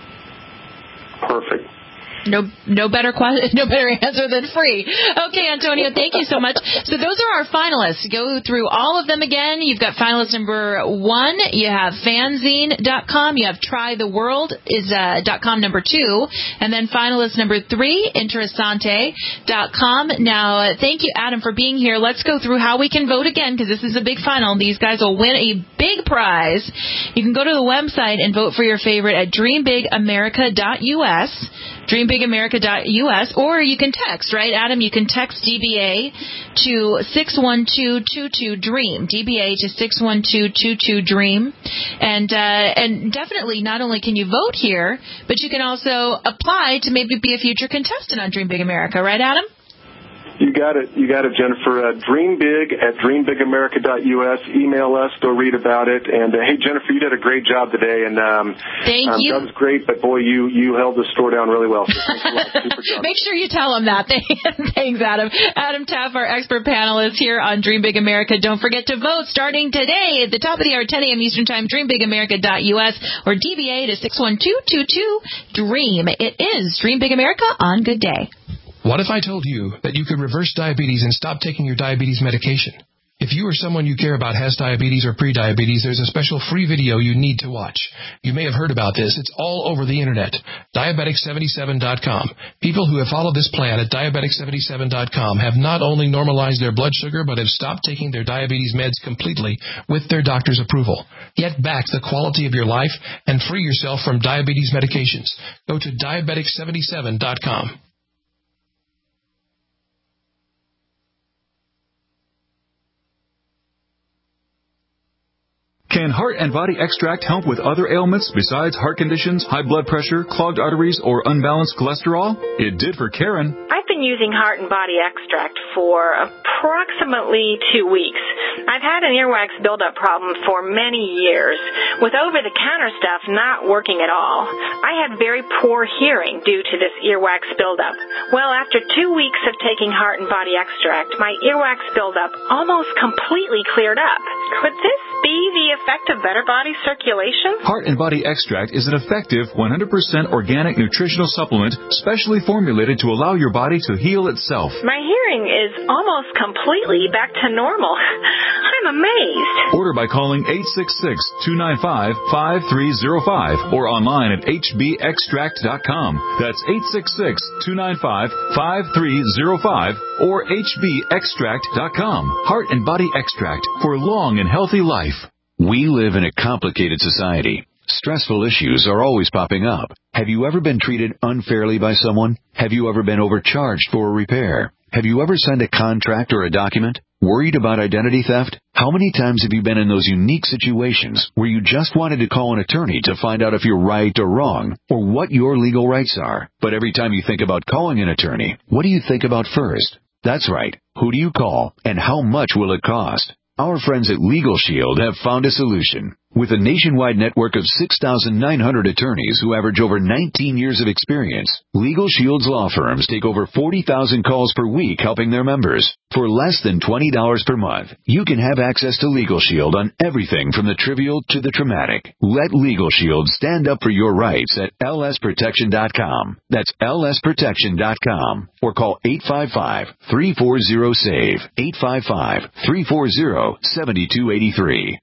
Speaker 3: Perfect.
Speaker 1: No, no better question, no better answer than free. Okay, Antonio, thank you so much. So those are our finalists. Go through all of them again. You've got finalist number one. You have fanzine dot com. You have try the world is uh, .com number two, and then finalist number three, interessante dot com. Now, uh, thank you, Adam, for being here. Let's go through how we can vote again, because this is a big final. These guys will win a big prize. You can go to the website and vote for your favorite at dream big america dot U S. dream big america dot U S, or you can text, right, Adam? You can text D B A to six one two two two DREAM, D B A to six one two two two DREAM, and uh, and definitely not only can you vote here, but you can also apply to maybe be a future contestant on Dream Big America, right, Adam?
Speaker 3: You got it. You got it, Jennifer. Uh, dream big at dream big america dot U S. Email us. Go read about it. And, uh, hey, Jennifer, you did a great job today. And um,
Speaker 1: Thank
Speaker 3: um,
Speaker 1: you.
Speaker 3: Doug's great, but, boy, you, you held the store down really well. So thanks a lot. Super job.
Speaker 1: Make sure you tell him that. Thanks, Adam. Adam Taff, our expert panelist here on Dream Big America. Don't forget to vote starting today at the top of the hour, ten a.m. Eastern Time, dream big america dot U S or D B A to six one two two two DREAM. It is Dream Big America on Good Day.
Speaker 6: What if I told you that you could reverse diabetes and stop taking your diabetes medication? If you or someone you care about has diabetes or prediabetes, there's a special free video you need to watch. You may have heard about this. It's all over the Internet. diabetic seventy-seven dot com. People who have followed this plan at diabetic seventy-seven dot com have not only normalized their blood sugar, but have stopped taking their diabetes meds completely with their doctor's approval. Get back the quality of your life and free yourself from diabetes medications. Go to diabetic seventy-seven dot com.
Speaker 21: Can Heart and Body Extract help with other ailments besides heart conditions, high blood pressure, clogged arteries, or unbalanced cholesterol? It did for Karen.
Speaker 22: I've been using Heart and Body Extract for approximately two weeks. I've had an earwax buildup problem for many years, with over-the-counter stuff not working at all. I had very poor hearing due to this earwax buildup. Well, after two weeks of taking Heart and Body Extract, my earwax buildup almost completely cleared up. Could this be the effect of better body circulation?
Speaker 21: Heart and Body Extract is an effective one hundred percent organic nutritional supplement specially formulated to allow your body to heal itself.
Speaker 22: My hearing is almost completely back to normal. I'm I'm amazed.
Speaker 21: Order by calling eight six six, two nine five, five three zero five or online at h b extract dot com. That's eight six six, two nine five, five three zero five or h b extract dot com. Heart and Body Extract for long and healthy life.
Speaker 15: We live in a complicated society. Stressful issues are always popping up. Have you ever been treated unfairly by someone? Have you ever been overcharged for a repair? Have you ever signed a contract or a document? Worried about identity theft? How many times have you been in those unique situations where you just wanted to call an attorney to find out if you're right or wrong, or what your legal rights are? But every time you think about calling an attorney, what do you think about first? That's right. Who do you call, and how much will it cost? Our friends at Legal Shield have found a solution. With a nationwide network of six thousand nine hundred attorneys who average over nineteen years of experience, Legal Shield's law firms take over forty thousand calls per week helping their members. For less than twenty dollars per month, you can have access to Legal Shield on everything from the trivial to the traumatic. Let Legal Shield stand up for your rights at l s protection dot com. That's l s protection dot com. Or call eight five five, three four zero, S A V E, eight five five, three four zero, seven two eight three.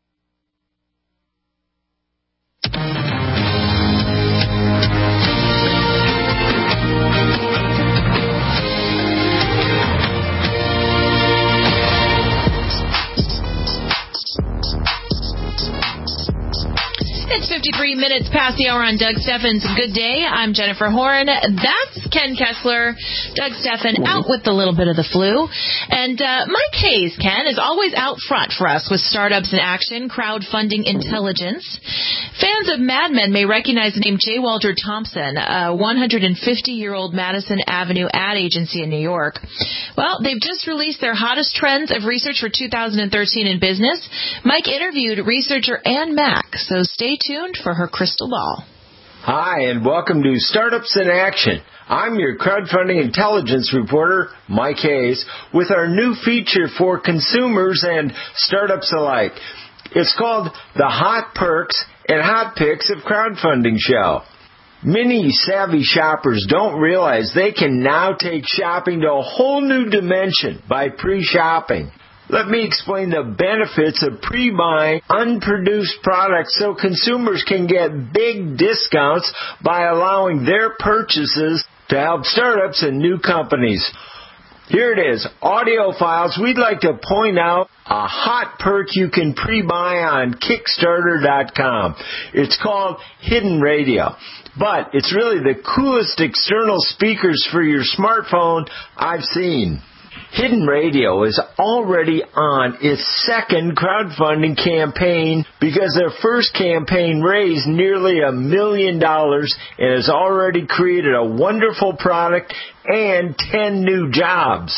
Speaker 1: It's fifty-three minutes past the hour on Doug Steffen's Good Day. I'm Jennifer Horn. That's Ken Kessler. Doug Steffen out with a little bit of the flu. And uh, Mike Hayes, Ken, is always out front for us with startups in action, crowdfunding intelligence. Fans of Mad Men may recognize the name J. Walter Thompson, a one hundred fifty-year-old Madison Avenue ad agency in New York. Well, they've just released their hottest trends of research for two thousand thirteen in business. Mike interviewed researcher Ann Mack, so stay tuned for her crystal ball.
Speaker 4: Hi, and welcome to Startups in Action. I'm your crowdfunding intelligence reporter, Mike Hayes, with our new feature for consumers and startups alike. It's called the Hot Perks and Hot Picks of Crowdfunding Show. Many savvy shoppers don't realize they can now take shopping to a whole new dimension by pre-shopping. Let me explain the benefits of pre-buying unproduced products so consumers can get big discounts by allowing their purchases to help startups and new companies. Here it is. Audiophiles, we'd like to point out a hot perk you can pre-buy on Kickstarter dot com. It's called Hidden Radio. But it's really the coolest external speakers for your smartphone I've seen. Hidden Radio is already on its second crowdfunding campaign because their first campaign raised nearly a million dollars and has already created a wonderful product and ten new jobs.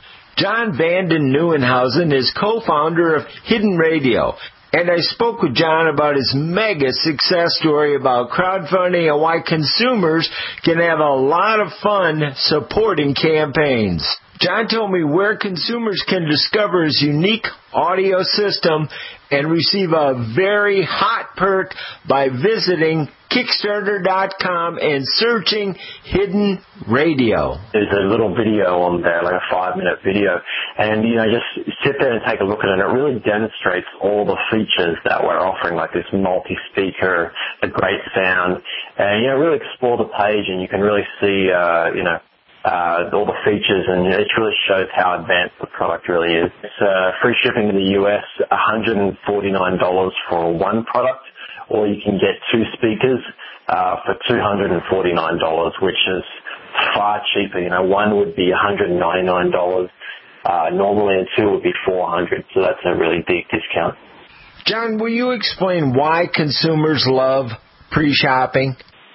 Speaker 4: John Vanden Nieuwenhuizen is co-founder of Hidden Radio, and I spoke with John about his mega success story about crowdfunding and why consumers can have a lot of fun supporting campaigns. John told me where consumers can discover his unique audio system and receive a very hot perk by visiting Kickstarter dot com and searching Hidden Radio.
Speaker 5: There's a little video on there, like a five-minute video, and, you know, just sit there and take a look at it, and it really demonstrates all the features that we're offering, like this multi-speaker, the great sound, and, you know, really explore the page, and you can really see, uh, you know, Uh, all the features, and it really shows how advanced the product really is. It's uh, free shipping in the U S, one hundred forty-nine dollars for one product, or you can get two speakers uh, for two hundred forty-nine dollars, which is far cheaper. You know, one would be one hundred ninety-nine dollars uh, normally, and two would be four hundred dollars, so that's a really big discount.
Speaker 4: John, will you explain why consumers love pre-shopping?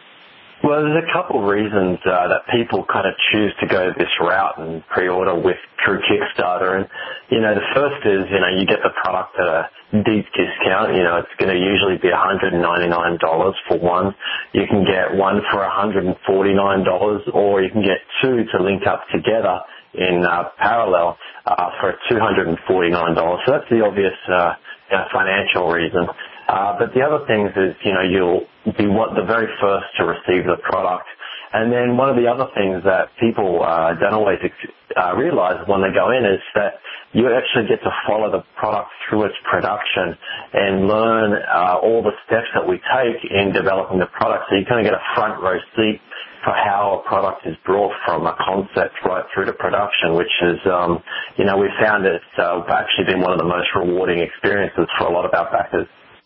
Speaker 5: Well, there's a couple of reasons uh, that people kind of choose to go this route and pre-order with through Kickstarter. And, you know, the first is, you know, you get the product at a deep discount. You know, it's going to usually be one hundred ninety-nine dollars for one. You can get one for one hundred forty-nine dollars, or you can get two to link up together in uh, parallel uh, for two hundred forty-nine dollars. So that's the obvious uh, you know, financial reason. Uh, but the other things is, you know, you'll be what the very first to receive the product, And then one of the other things that people uh, don't always uh, realize when they go in is that you actually get to follow the product through its production and learn uh, all the steps that we take in developing the product. So you kind of get a front row seat for how a product is brought from a concept right through to production, which is, um, you know, we found it's uh, actually been one of the most rewarding experiences for a lot of our backers.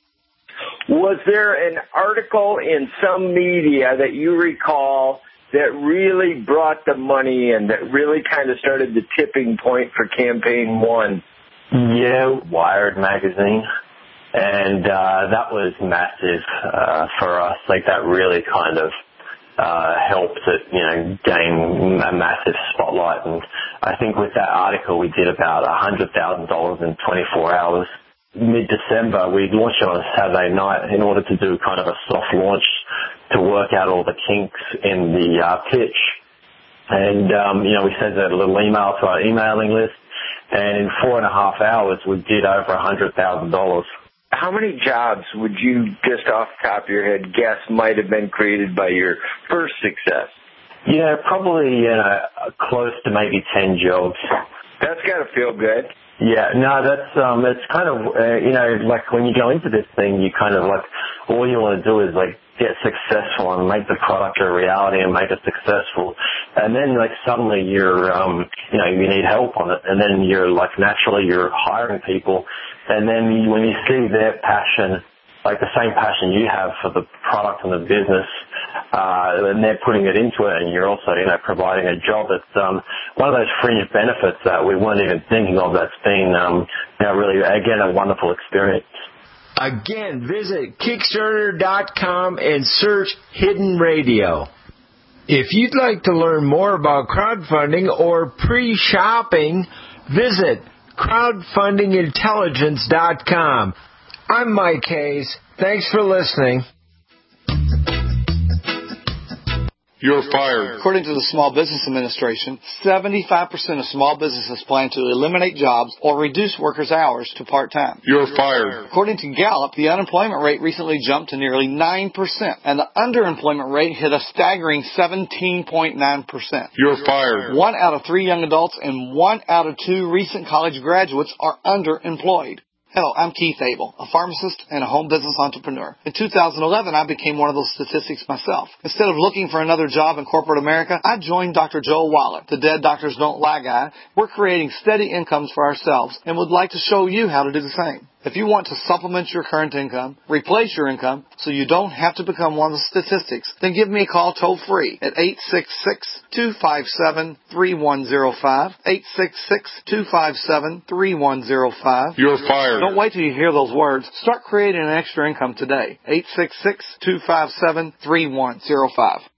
Speaker 4: Was there an article in some media that you recall that really brought the money in, that really kind of started the tipping point for Campaign One?
Speaker 5: Yeah, Wired magazine. And uh, that was massive uh, for us. Like, that really kind of uh, helped it, you know, gain a massive spotlight. And I think with that article, we did about one hundred thousand dollars in twenty-four hours. Mid-December, we launched it on a Saturday night in order to do kind of a soft launch to work out all the kinks in the uh, pitch. And, um, you know, we sent a little email to our emailing list, and in four and a half hours, we did over one hundred thousand dollars.
Speaker 4: How many jobs would you, just off the top of your head, guess might have been created by your first success?
Speaker 5: Yeah, probably, you know, close to maybe ten jobs.
Speaker 4: That's got to feel good.
Speaker 5: Yeah, no, that's, um, it's kind of, uh, you know, like when you go into this thing, you kind of like, all you want to do is like get successful and make the product a reality and make it successful. And then like suddenly you're, um, you know, you need help on it. And then you're like naturally you're hiring people. And then when you see their passion, like the same passion you have for the product and the business, uh, and they're putting it into it, and you're also, you know, providing a job. It's um, one of those fringe benefits that we weren't even thinking of. That's been, um, you know, really, again, a wonderful experience.
Speaker 4: Again, visit Kickstarter dot com and search Hidden Radio. If you'd like to learn more about crowdfunding or pre-shopping, visit crowdfunding intelligence dot com. I'm Mike Hayes. Thanks for listening.
Speaker 8: You're fired. According to the Small Business Administration, seventy-five percent of small businesses plan to eliminate jobs or reduce workers' hours to part-time. You're fired. According to Gallup, the unemployment rate recently jumped to nearly nine percent, and the underemployment rate hit a staggering seventeen point nine percent. You're fired. One out of three young adults and one out of two recent college graduates are underemployed. Hello, I'm Keith Abel, a pharmacist and a home business entrepreneur. In two thousand eleven, I became one of those statistics myself. Instead of looking for another job in corporate America, I joined Doctor Joel Wallach, the Dead Doctors Don't Lie guy. We're creating steady incomes for ourselves and would like to show you how to do the same. If you want to supplement your current income, replace your income, so you don't have to become one of the statistics, then give me a call toll-free at eight six six, two five seven, three one zero five, eight six six, two five seven, three one zero five. You're fired. Don't wait till you hear those words. Start creating an extra income today. eight six six, two five seven, three one zero five.